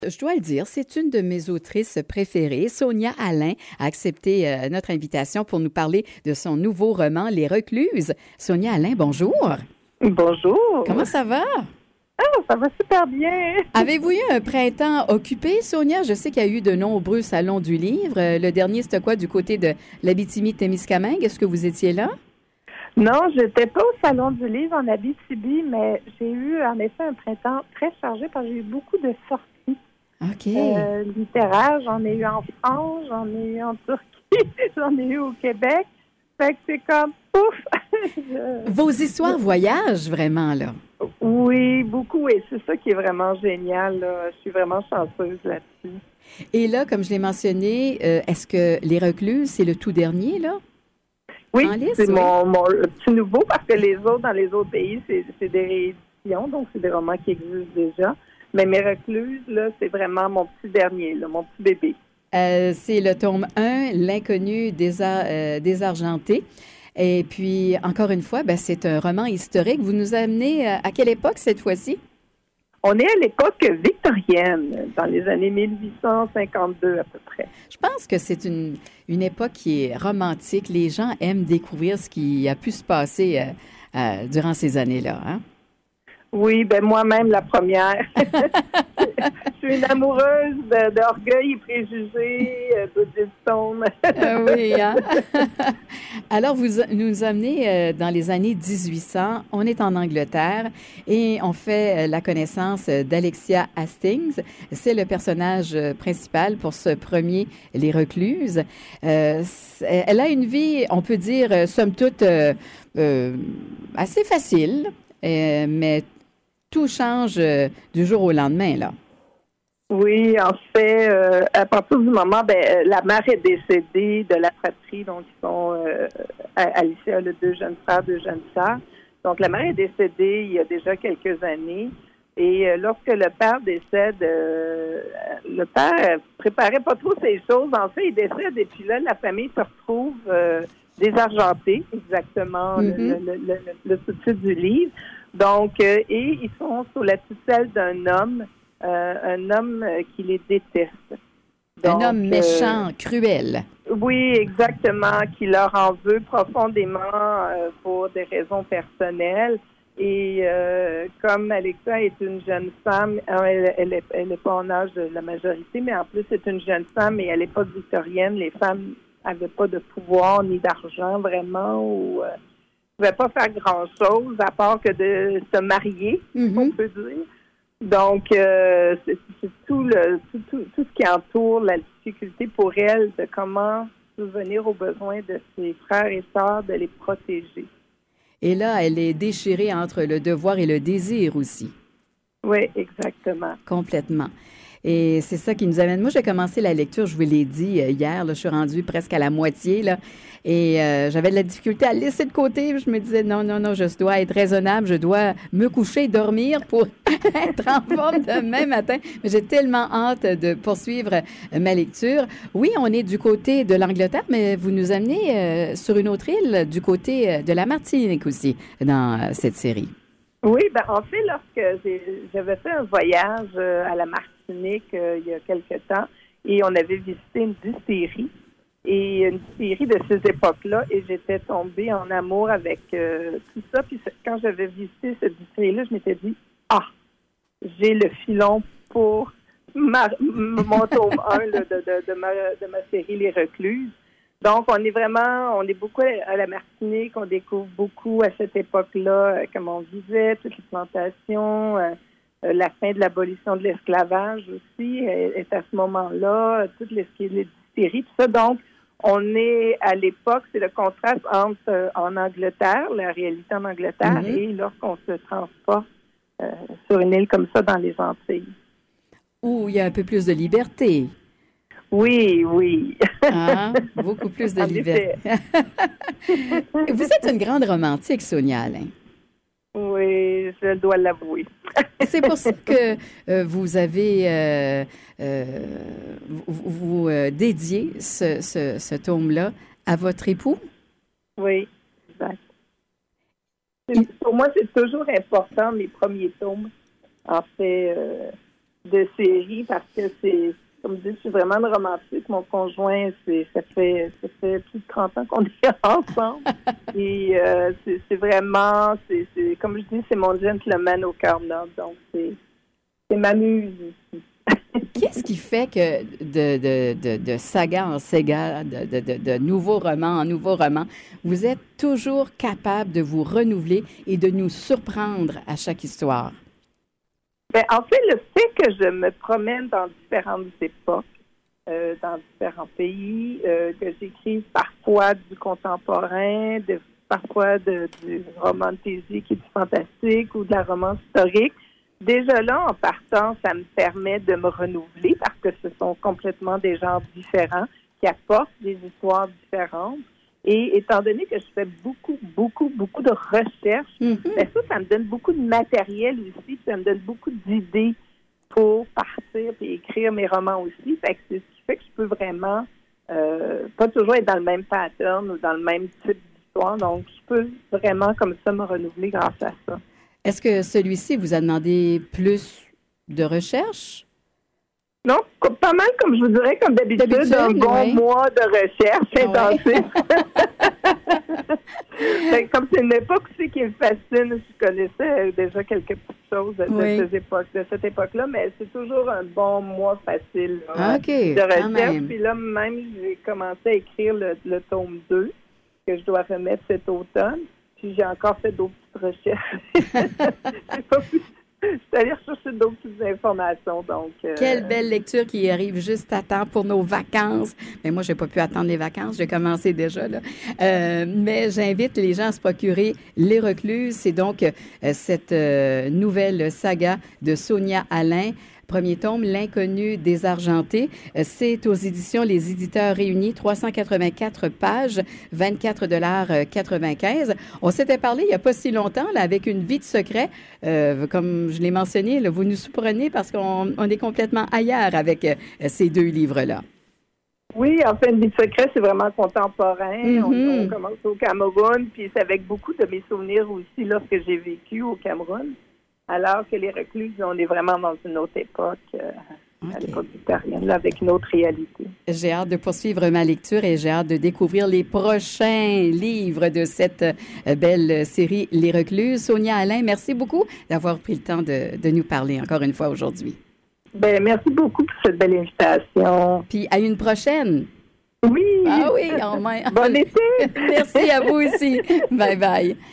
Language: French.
Je dois le dire, c'est une de mes autrices préférées. Sonia Allain a accepté notre invitation pour nous parler de son nouveau roman, Les Recluses. Sonia Allain, bonjour. Bonjour. Comment ça va? Ah, ça va super bien. Avez-vous eu un printemps occupé, Sonia? Je sais qu'il y a eu de nombreux salons du livre. Le dernier, c'était quoi, du côté de l'Abitibi-Témiscamingue? Est-ce que vous étiez là? Non, j'étais pas au Salon du livre en Abitibi, mais j'ai eu en effet un printemps très chargé parce que j'ai eu beaucoup de sorties. OK. Littéraires. J'en ai eu en France, j'en ai eu en Turquie, j'en ai eu au Québec. Fait que c'est comme pouf! Vos histoires voyagent vraiment, là. Oui, beaucoup. Et c'est ça qui est vraiment génial, là. Je suis vraiment chanceuse là-dessus. Et là, comme je l'ai mentionné, est-ce que Les Recluses, c'est le tout dernier, là? Oui, En liste, c'est oui. mon petit nouveau parce que les autres, dans les autres pays, c'est des rééditions, donc c'est des romans qui existent déjà. Mais Mes Recluses, là, c'est vraiment mon petit dernier, là, mon petit bébé. C'est le tome 1, L'inconnu désargenté. Et puis, encore une fois, c'est un roman historique. Vous nous amenez à quelle époque cette fois-ci? On est à l'époque victorienne, dans les années 1852 à peu près. Je pense que c'est une époque qui est romantique. Les gens aiment découvrir ce qui a pu se passer durant ces années-là, hein? Oui, moi-même, la première. Je suis une amoureuse d'orgueil et préjugés, de Stone. Oui, hein? Alors, vous nous amenez dans les années 1800. On est en Angleterre et on fait la connaissance d'Alexia Hastings. C'est le personnage principal pour ce premier Les Recluses. Elle a une vie, on peut dire, somme toute, assez facile, mais tout change du jour au lendemain, là. Oui, en fait, à partir du moment, la mère est décédée de la fratrie, donc ils sont Alicia a deux jeunes frères, deux jeunes sœurs. Donc la mère est décédée il y a déjà quelques années. Et lorsque le père décède, le père préparait pas trop ses choses. En fait, il décède et puis là, la famille se retrouve désargentée, exactement le sous-titre du livre. Donc, et ils sont sous la tutelle d'un homme qui les déteste. Donc, un homme méchant, cruel. Oui, exactement, qui leur en veut profondément pour des raisons personnelles. Et comme Alexa est une jeune femme, elle n'est pas en âge de la majorité, mais en plus c'est une jeune femme et à l'époque victorienne, les femmes n'avaient pas de pouvoir ni d'argent vraiment ou ne pouvaient pas faire grand-chose à part que de se marier, on peut dire. Donc, c'est tout ce qui entoure la difficulté pour elle de comment subvenir aux besoins de ses frères et sœurs, de les protéger. Et là, elle est déchirée entre le devoir et le désir aussi. Oui, exactement. Complètement. Et c'est ça qui nous amène. Moi, j'ai commencé la lecture, je vous l'ai dit hier, là, je suis rendue presque à la moitié, là, et j'avais de la difficulté à laisser de côté. Je me disais, non, je dois être raisonnable, je dois me coucher, dormir pour être en forme demain matin. Mais j'ai tellement hâte de poursuivre ma lecture. Oui, on est du côté de l'Angleterre, mais vous nous amenez sur une autre île, du côté de la Martinique aussi, dans cette série. Oui, en fait, lorsque j'avais fait un voyage à la Martinique il y a quelque temps, et on avait visité une distillerie, et une distillerie de ces époques-là, et j'étais tombée en amour avec tout ça. Puis quand j'avais visité cette distillerie-là, je m'étais dit, j'ai le filon pour mon tome 1 de ma série Les Recluses. Donc, on est beaucoup à la Martinique, on découvre beaucoup à cette époque-là, comme on disait, toutes les plantations, la fin de l'abolition de l'esclavage aussi est à ce moment-là, toutes les distilleries, tout ça. Donc, on est à l'époque, c'est le contraste entre en Angleterre, la réalité en Angleterre, et lorsqu'on se transporte sur une île comme ça dans les Antilles. Où il y a un peu plus de liberté. Oui. Beaucoup plus de liberté. Vous êtes une grande romantique, Sonia Allain. Oui, je dois l'avouer. C'est pour ça que vous avez vous dédié ce tome-là à votre époux? Oui, exact. Pour moi, c'est toujours important, mes premiers tomes. En fait, de série parce que c'est, comme je dis, je suis vraiment une romantique. Mon conjoint, ça fait plus de 30 ans qu'on est ensemble. Et c'est vraiment, comme je dis, c'est mon gentleman au cœur noble. Donc, c'est ma muse ici. Qu'est-ce qui fait que de saga en saga, de nouveau roman en nouveau roman, vous êtes toujours capable de vous renouveler et de nous surprendre à chaque histoire? Ben, en fait, le fait que je me promène dans différentes époques, dans différents pays, que j'écrive parfois du contemporain, parfois du roman de poésie qui est du fantastique ou de la romance historique, déjà là, en partant, ça me permet de me renouveler parce que ce sont complètement des genres différents qui apportent des histoires différentes. Et étant donné que je fais beaucoup de recherches, ben ça me donne beaucoup de matériel aussi, ça me donne beaucoup d'idées pour partir et écrire mes romans aussi. Fait que c'est ce qui fait que je peux vraiment pas toujours être dans le même pattern ou dans le même type d'histoire. Donc, je peux vraiment comme ça me renouveler grâce à ça. Est-ce que celui-ci vous a demandé plus de recherche? Non, pas mal, comme je vous dirais, comme d'habitude, un bon mois de recherche intensive. Comme c'est une époque aussi qui me fascine, je connaissais déjà quelques petites choses de cette époque-là, mais c'est toujours un bon mois facile de recherche. Puis là, même, j'ai commencé à écrire le tome 2 que je dois remettre cet automne. Puis j'ai encore fait d'autres petites recherches. Je suis allée rechercher d'autres petites informations. Donc, quelle belle lecture qui arrive juste à temps pour nos vacances. Mais moi, je n'ai pas pu attendre les vacances. J'ai commencé déjà, là. Mais j'invite les gens à se procurer Les Recluses. C'est donc cette nouvelle saga de Sonia Allain. Premier tome, L'inconnu désargenté. C'est aux éditions Les Éditeurs Réunis, 384 pages, 24,95 $. On s'était parlé il n'y a pas si longtemps là, avec Une vie de secret. Comme je l'ai mentionné, là, vous nous surprenez parce qu'on est complètement ailleurs avec ces deux livres-là. Oui, en fait, Une vie de secret, c'est vraiment contemporain. On commence au Cameroun, puis c'est avec beaucoup de mes souvenirs aussi lorsque j'ai vécu au Cameroun. Alors que Les Recluses, on est vraiment dans une autre époque, à l'époque victorienne, là, avec une autre réalité. J'ai hâte de poursuivre ma lecture et j'ai hâte de découvrir les prochains livres de cette belle série Les Recluses. Sonia Allain, merci beaucoup d'avoir pris le temps de nous parler encore une fois aujourd'hui. Ben, merci beaucoup pour cette belle invitation. Puis à une prochaine. Oui. Ah oui, en main. Bon été. Merci à vous aussi. Bye bye.